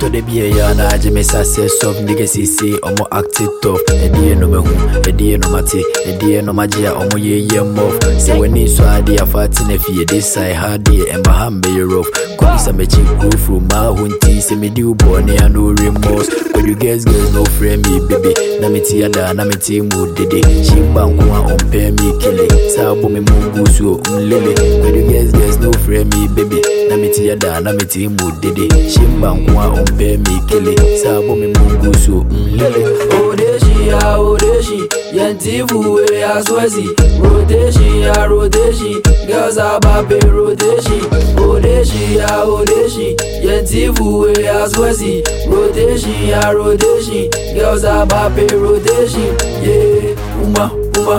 the beer na Jimmy success of niggas see omo act it tough. Edie no me hu, edie no mate, edie no magia omo ye mof. Say when you so idea fatin if you this I had the ember ham be rough. Come some chick go through my hunty, say me do born and no remorse. But you girls no frame me baby. Na me tia da na me ti mu dede. She bang on pay me kill it. Sabo me mungu so lele. But you girls no frame me baby. Na me tia da na me ti mu dede. She bang on pay me kill it. Sabo me mungu so lele. Odeshi, yentivu we aswezi. Rodeshi, girls are babe rodeshi. Odeshi, yentivu we aswezi. Rodeshi, girls are babe rodeshi. Yeah, uma.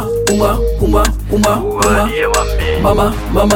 Mama.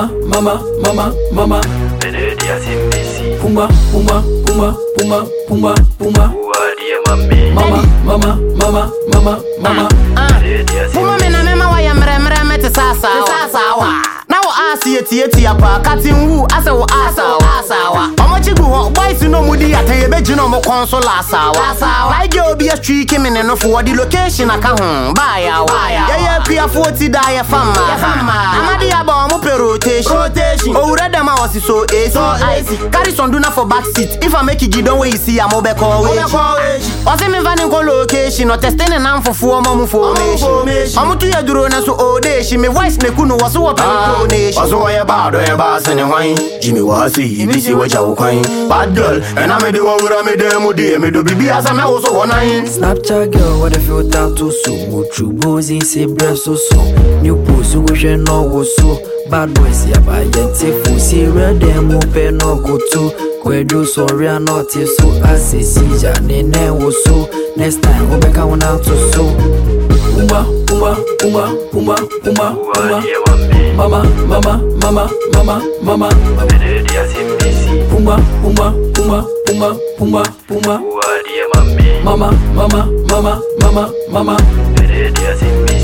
Mama. Puma me na mema wa yamre mete sasa wa. Na wo asi apa katin wu asa wo asa wa. Omochigu ho boys no mudi ataye beji no mo consola asa wa. Like you be a street me no for the location aka ho ba ya wa. Ya pia 40 da ya fama. Amadi aba mo per rotation. O reda ma was so easy. Carry some do na for back seat. If I make it don't way see am be call we. O se me van ko location no testing na mfofo mo formation. Omo to ya duro na so odeshi me voice me kuno was what donation. Waso ya bado ya basa ne hwan. Jimmy wasi ibisi wacha ukwan. Bad girl and I made the one with me demo de me do bibi as me also online. Snapchat girl what if you tattoo so muchu bozi say breast so new post we share no go so bad boys ya ba yente fu see red dem pe no go to kwedu sorry not so asesi ja ne wo so next time we back on out to so uma mama mama